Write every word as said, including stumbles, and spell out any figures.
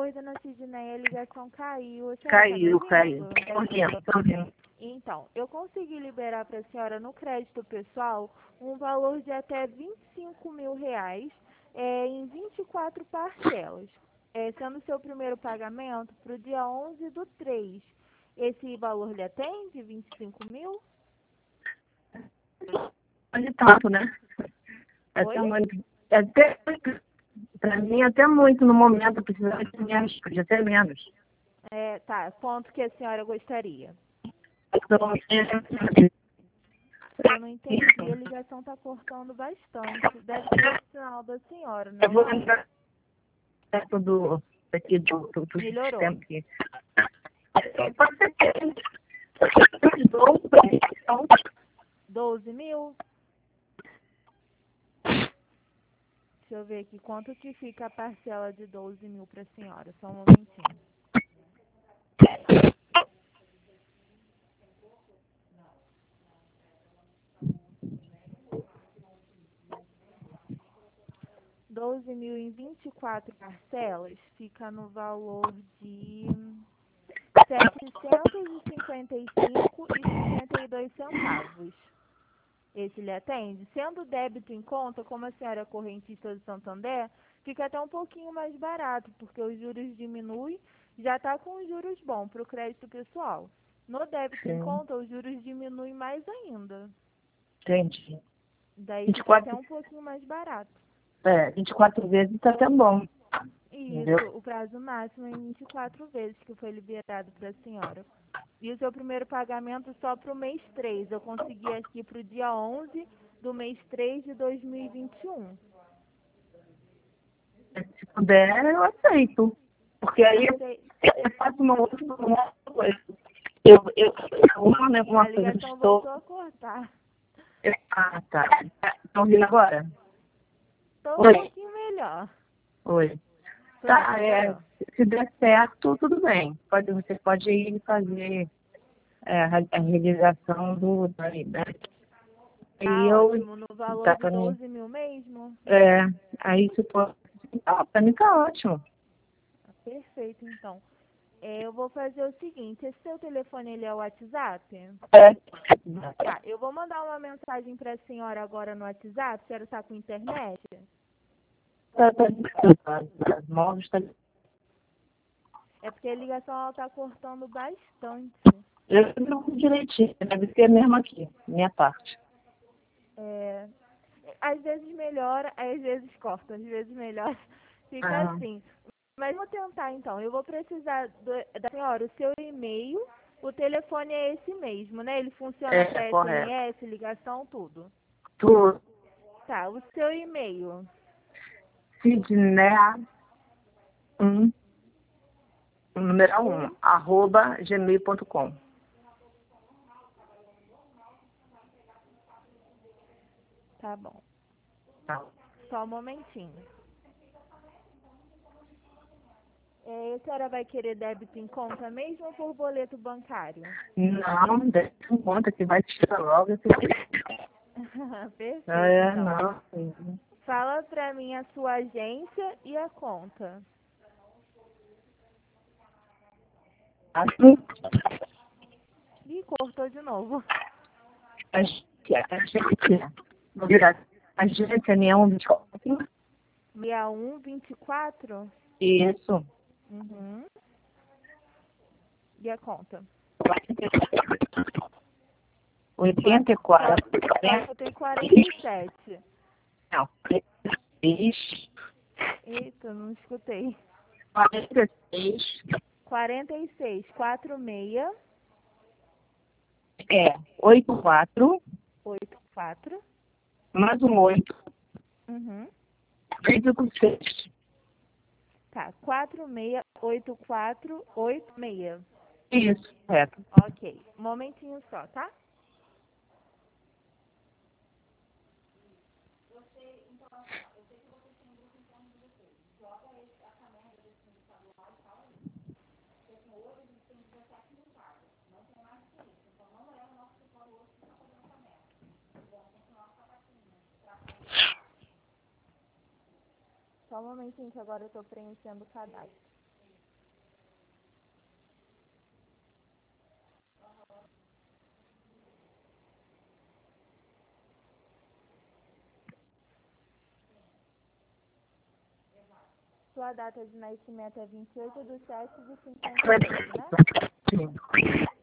Oi, dona Sidneia, a ligação caiu. A senhora Caiu, tá me caiu. ouvindo? Tô ouvindo, tô ouvindo. Então, eu consegui liberar para a senhora no crédito pessoal um valor de até vinte e cinco mil reais é, em vinte e quatro parcelas, é, sendo seu primeiro pagamento para o dia onze do três. Esse valor lhe atende, vinte e cinco mil? Pode tanto, né? É Oi? até muito. É até, pra mim, até muito no momento. Precisava de menos, podia ser menos. É, tá, quanto que a senhora gostaria? Então, Eu não entendi, a ligação está cortando bastante. Deve ser o sinal da senhora, não eu é vou não? entrar perto do, aqui, do, do, do Melhorou. sistema aqui. Pode ser que doze pra mim, então, doze mil? Deixa eu ver aqui, quanto que fica a parcela de doze mil para a senhora? Só um momentinho. doze mil em vinte e quatro parcelas fica no valor de setecentos e cinquenta e cinco reais e cinquenta e dois centavos. Esse lhe atende? Sendo débito em conta, como a senhora é correntista do Santander, fica até um pouquinho mais barato, porque os juros diminuem, já está com os juros bons para o crédito pessoal. No débito em sim, conta, os juros diminuem mais ainda. entendi. Daí fica até vinte e quatro, um pouquinho mais barato. é, vinte e quatro vezes tá até bom. Entendeu? Isso, o prazo máximo é em vinte e quatro vezes que foi liberado para a senhora. E o seu primeiro pagamento só para o mês três. Eu consegui aqui para o dia onze do mês três de dois mil e vinte e um. Se puder, eu aceito. Porque aí eu, Acei- eu faço uma outra, uma outra coisa. Eu, eu, uma, né, A uma coisa que ligação estou. voltou a cortar. Eu, ah, tá. Estão ouvindo agora? Estou um Oi. pouquinho melhor. Oi. Pronto, Tá, é. melhorou. Se der certo, tudo bem. Pode, você pode ir fazer é, a, a realização do. Da, né? Aí Tá eu. ótimo. No valor Tá de pra mim. doze mil mesmo? É, aí se for. Ah, pra mim tá ótimo. Perfeito, então. É, eu vou fazer o seguinte, esse seu telefone ele é o WhatsApp? É. Tá, eu vou mandar uma mensagem para a senhora agora no WhatsApp, a senhora está com internet? Tá, tá, tá, tá, móveis tá. É porque a ligação ela tá cortando bastante. Eu não direitinho, deve ser mesmo aqui, minha parte. É, às vezes melhora, às vezes corta, às vezes melhora, fica Ah, assim. Mas vou tentar então, eu vou precisar do- da senhora, o seu e-mail, o telefone é esse mesmo, né? Ele funciona é para correto. S M S, ligação, tudo. Tu, Tá, o seu e-mail. Sidney um, número um, Um, arroba gmail ponto com. tá bom. Tá. Só um momentinho. É, a senhora vai querer débito em conta mesmo ou por boleto bancário? Não, deixa em conta que vai tirar logo. esse- Perfeito, É, então. não. Fala pra mim a sua agência e a conta. Assim, Ih, cortou de novo. a gente, a gente, vou virar, a gente é minha vinte e quatro. sessenta e um, vinte e quatro? Isso. Uhum. E a conta? Qua- oitenta e Só, quatro. só escutei quarenta e sete. Não, seis, Eita, não escutei. quarenta e seis, quarenta e seis, quarenta e seis, é, oitenta e quatro, oitenta e quatro. mais um oito, Uhum. vírgula seis. Tá, quatro seis oito quatro oito seis. Isso, correto. Ok, um momentinho só, tá? Só um momentinho que agora eu tô preenchendo o cadastro. Sua data de nascimento é vinte e oito de sete de cinquenta e oito, né? Sim.